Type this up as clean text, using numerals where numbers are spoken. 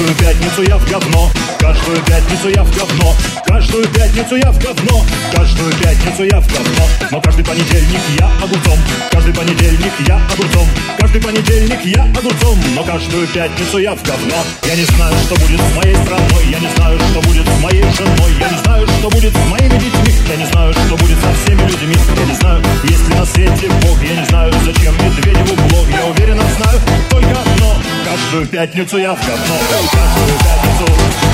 Каждую пятницу я в говно, каждую пятницу я в говно, каждую пятницу я в говно, каждую пятницу я в говно. Но каждый понедельник я огурцом, каждый понедельник я огурцом, каждый понедельник я огурцом. Но каждую пятницу я в говно. Я не знаю, что будет с моей страной, я не знаю, что будет с моей женой, я не знаю, что будет с моими детьми, я не знаю, что будет со всеми людьми, я не знаю, есть ли на свете Бог, я не знаю, зачем Медведеву блог, я уверенно знаю только одно: каждую пятницу я в говно, каждую пятницу.